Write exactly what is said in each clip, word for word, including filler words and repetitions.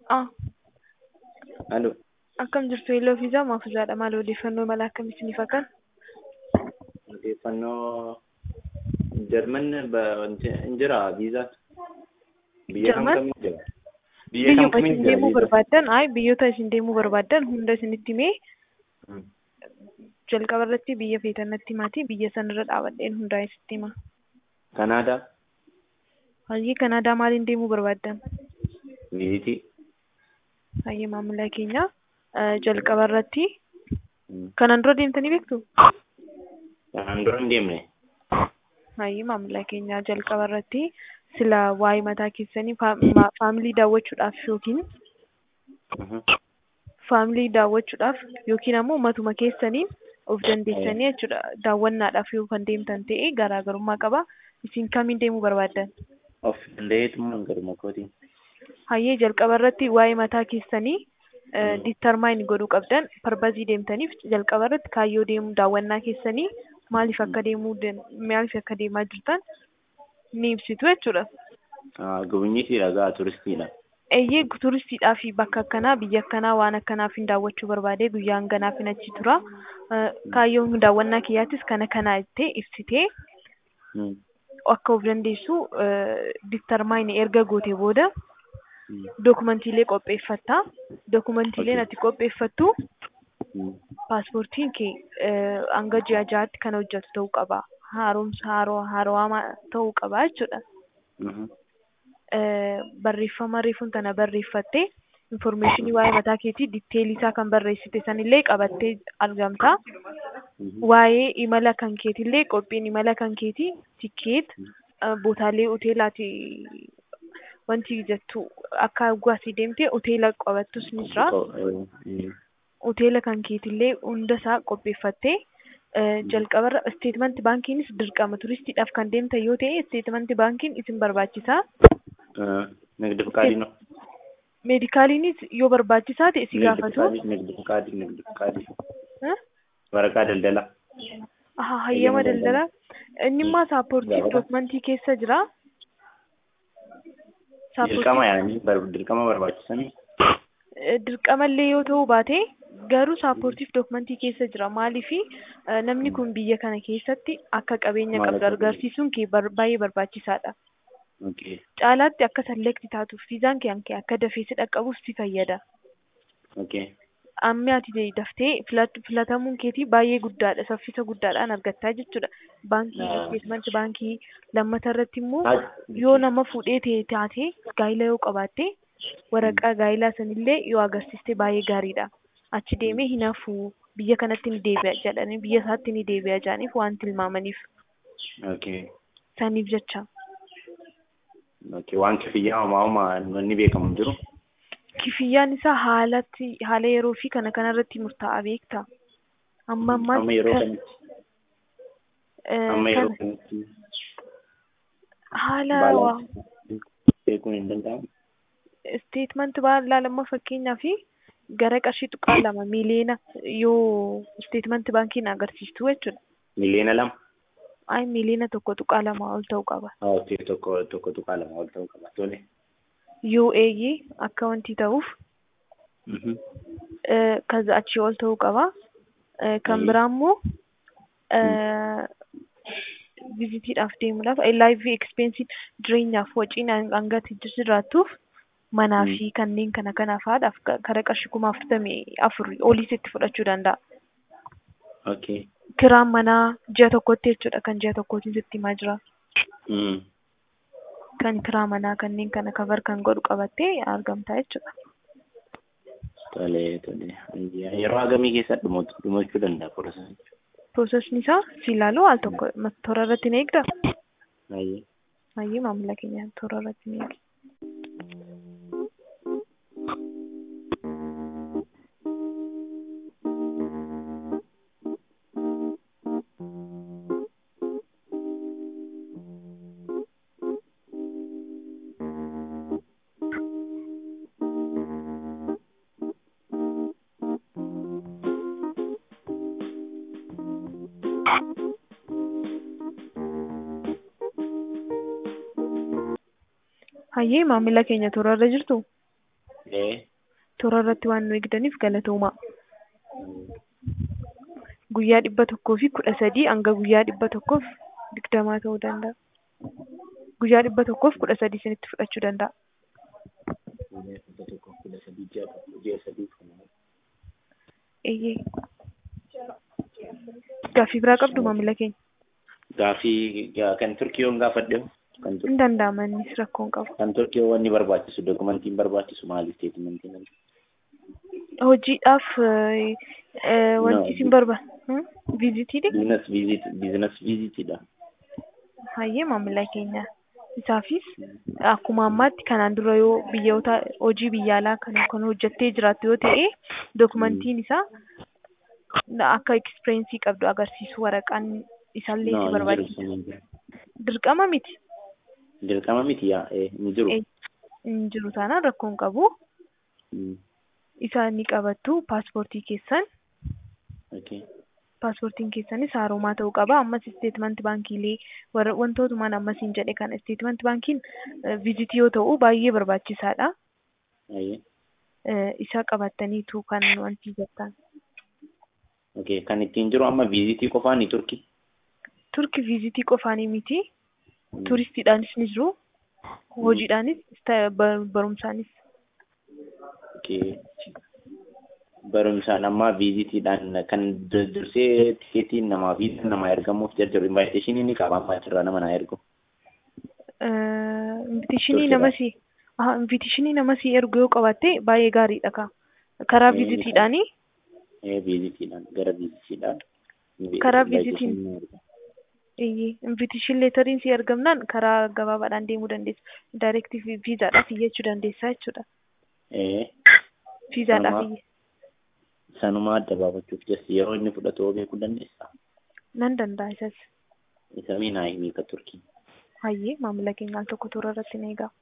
Ah, Aloo, akkam jirtu Yellow Fiizaa maaf ijaadha? Maal odeeffannoo mala akkamitti isiniif akkan? odeeffannoo Jarman hin jira viizaan? Biyya kam Jarman kamiin jira? Biyya kam biyyuma kamiin isin jira deemuu viizaan? barbaaddan, ay biyyoota isin deemuu barbaaddan hunda isinitti himee Hmm. jalqaba irratti biyya feetannatti himaatii biyya sanarra dhaabadheen hundaa isinitti hima. Kanaadaa? Hayyee Kanaadaa maaliin deemuu barbaaddan? Viizitii? Hayyee maamila keenya eh, jalqaba irratti Hmm. kanaan dura deemtanii beektu? Kanaan dura hin deemne? Hayyee maamila keenya jalqaba irratti sila waa'ee mataa keessanii fa- ma- faamilii daawwachuudhaaf yookiin Mhm. faamilii daawwachuudhaaf yookiin ammoo matuma keessanii of dandeessanii jechuudha daawwannaadhaaf yoo kan deemtan ta'e garaagarummaa qaba. Isin kamiin deemuu barbaaddan? Of dandeettummaan garuma kootiin. Hayyee jalqaba irratti waa'ee mataa keessanii ditarmaayin godhuu qabdan parbazii deemtaniif jalqaba irratti kaayyoo deemuu daawwannaa keessanii maaliif akka deemuu dan- maaliif akka deemaa jirtan ni ibsitu jechuudha. Gubunyitiidha gaa turistiidha. Eeyyee turistiidhaa fi bakka akkanaa biyya akkanaa waan akkanaaf hin daawwachuu barbaade guyyaan ganaaf hin achi tura. Eh, Kaayyoon daawwannaa kiyyaattis kana kana jettee ibsitee Hmm. akka of dandeessu ditarmaayin erga goote booda Hmm. dokumantiilee qopheeffatta. Dokumantiileen Okay. ati qopheeffattu Hmm. paaspoortiin kee eh, hanga ji'a ja'aatti kan hojjetu ta'uu qaba. Haaromsa haaroo haaroomaa ta'uu qaba jechuudha. Mhm. Eh, barreeffama reefuun tana barreeffattee informationii waa'ee mataa keetii ditteelii isaa kan barreessite sanillee qabattee argamta. Mhm. Waa'ee imala kan keetillee qophiin imala kan keetii tikeet eh, bootaalee hoteelaati wanti jettu akka hawwaasii deemtee hoteela qabattus ni jira. Hmm. Hoteela kan keetillee hunda isaa qopheeffattee eh, jalqabarra isteetmanti baankiinis dirqama turistiidhaaf kan deemtan yoo ta'e isteetmanti baankiin isin barbaachisa. Ah, Nagdi fuqaadii no? Meedikaaliinis yoo barbaachisaa ta'e si Nagdi gaafatu. fuqaadii, nagdi fuqaadii, nagdi fuqaadii. Eh? Waraqaa daldalaa. Aha, hayyama daldalaa. Inni immoo saappoortiif Gaafata. dookumentii keessa jira. Dirqama yaa'anii bar- dirqama barbaachisanii. Eh, dirqamallee yoo ta'uu baate garuu saappoortiif dookumentii keessa jira. Maaliifi eh, namni kun biyya kana keessatti akka qabeenya Maal qabdu akka- agarsiisuun kee bar- baay'ee barbaachisaadha. Okay. Caalaatti akka salleekti taatuuf viizaan kee hanqee akka dafee si dhaqqabuuf si fayyada. Okay. Amma ati daftee filat- filatamuun keetii baay'ee guddaadha. Saffisa guddaadhaan argattaa jechuudha. Baankii, Ah. isteetmanti baankii lammata irratti immoo Ah, yoo nama fuudhee ta'e taate gaayila yoo qabaatte waraqaa gaayilaa sanillee yoo agarsiiste baay'ee gaariidha. Achi deemee hin hafu biyya kanatti ni deebi'a jedhanii biyya isaatti ni deebi'a jedhaniif waan tilmaamaniif Okay. saniif jecha. Okay. Waan kafiyyaa homaa homaa wanni beekamu hin jiru. Kifiyyaan isaa haalatti haala yeroo fi kana kanarratti murtaa'a beekta. Amma Amma ammaatti yeroo kan- kamitti? eh, Amma yeroo kan- kamitti? haala waa Baalaansi beekuun hin danda'amu. isteetmanti laalamma fakkeenyaa fi gara qarshii tuqaa lama miiliyoona yoo isteetmanti baankiin agarsiistu jechuudha. Miliyoona lama. Ay miiliyoona tokko tuqaa lama ol ta'uu qaba. Ah, okay. Tokko tokko tuqaa lama ol ta'uu qaba. Tole. Yoo eeyyee akka wanti ta'uuf Mhm. eh, kaza achii ol ta'uu qaba. Eh, Kan Ayyee. biraa immoo vizitiidhaaf deemuudhaaf laayivii ekspeensiif jireenyaaf waciin hanga jiraattuuf manaa Mm. fi kanneen kana kanaaf haadhaaf kara qarshii kuma afurtamii afur oliis itti fudhachuu danda'a. Okay. Kiraan manaa ji'a tokkotti jechuudha kan ji'a tokkootiin sitti himaa jira. Mm. Kan kiraa manaa kanneen kana kavar kan godhu qabattee argamta jechuudha. Tole tole. Ayyaa. Yeroo hagamii keessa dhumatu dhumachuu danda'a qorasaan. Piroosesni isaa si ilaaluu al tokko toora irratti ni eegda. Ayyee. Hayyee maamila keenya toora irratti ni eegda. Hayyee maamila keenya toora irra jirtu. ee toora irratti waan nu eegdaniif galatoomaa. Guyyaa dhibba tokkoo fi kudha sadii hanga guyyaa dhibba tokkoof digdamaa ta'uu danda'a. Guyyaa dhibba tokkoof kudha sadii isinitti fudhachuu danda'a. guyyaa dhibba tokkoof kudha sadii ji'a ji'a sadii kana. Eeyyee. Gaaffii biraa qabdu maamila keenya? Gaaffii kan Turkii yoon gaafadhe kan Hin danda'ama innis rakkoo hin qabu. kan Turkii wanni barbaachisu dokumentiin barbaachisu maali isteetimentiin? Hojiidhaaf eh, eh, wanti isin barbaadu viizitiidha. Business visit business visitidha. Hayyee maamila keenya. Isaafis akkuma ammaatti kanaan dura yoo biyyoota hojii biyya alaa kan kan hojjettee jiraattu yoo ta'e dokumentiin isaa akka ekspiriyeensii qabdu agarsiisu waraqaan isaallee si barbaachisa. Dirqama miti. Dirqama miti yaa hin jiru. Hin jiru taanaan rakkoo hin qabu. Isa ni qabattu paaspoortii keessan. Paaspoortiin keessanis haaromaa ta'uu qaba. Ammas isteetmenti baankiilee wantootumaan ammas hin jedhe kana isteetmenti baankiin viizitii yoo ta'u baay'ee barbaachisaadha. Isa qabattaniitu kan wanti jettan. Kan ittiin jiru amma viizitii qofaani Turkii. Turkii viizitii qofaanii miti. Turistiidhaanis ni jiru. Hojiidhaanis barumsaanis. Barumsaan amma viizitiidhaan kan dursee tikeetiin namaa fi namaa ergamuuf jarjaru invaayiteeshinii ni qaba amma achirraa nama naa ergu. Inviteeshinii namasii inviteeshinii namasii ergu yoo qabaatte baay'ee gaariidha ka. Karaa viizitiidhaanii. Viizitiidhaan gara viizitiidhaan. Karaa viizitiin. Inviteeshin leetariin si ergamnaan karaa gabaabaadhaan deemuu dandeessu. Daayirektiif viizaadhaaf iyyachuu dandeessaa jechuudha. Viizaadhaaf iyya. Sanuma adda baafachuuf jecha yeroo inni fudhatu beekuu dandeessaa? Nan danda'a isas. Isa miinaa himii ka Turkii. Hayyee maamila keenya al tokko toora irratti ni eegaa.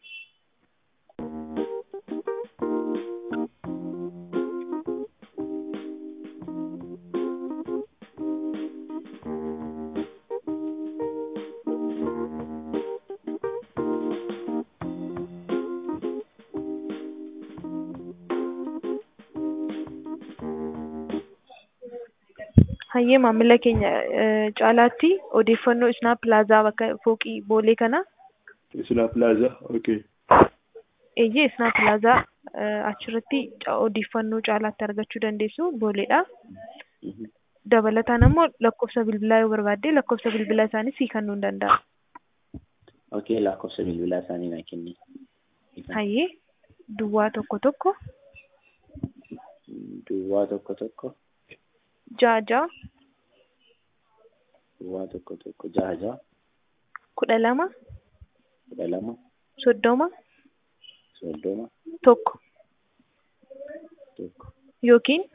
Hayyee maamila keenya caalaatti odeeffannoo Isnaa Pilaazaa bakka fooqii boolee kana. Isnaa Pilaazaa, okay. Eeyyee Isnaa Pilaazaa achirratti odeeffannoo caalaatti argachuu dandeessu booleedha. Dabalataan ammoo lakkoofsa bilbilaa yoo barbaadde lakkoofsa bilbilaa isaanii sii kennuu ni danda'a. Okay, lakkoofsa bilbilaa isaanii naa kenni. Hayyee duwwaa tokko tokko. Duwwaa tokko tokko. Ja'a ja'a. Duwwaa tokko tokko ja'a ja'a. Kudha lama. Kudha lama. Soddoma. Soddoma. Tokko. Tokko. Yookiin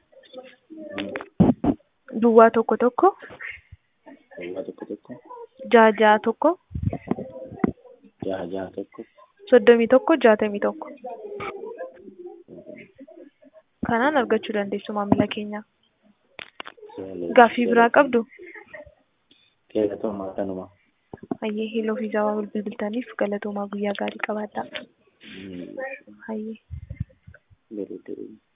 duwwaa tokko tokko. Duwwaa tokko tokko. Ja'a ja'a tokko. Ja'a ja'a tokko. Soddomii tokko jaatamii tokko. Kanaan argachuu dandeessu maamila keenya. Gaaffii biraa qabdu? Galatoomaa kanuma. Hayyee heloo fi zaawaa bilbiltaniif galatoomaa guyyaa gaarii qabaadhaa. Hayyee.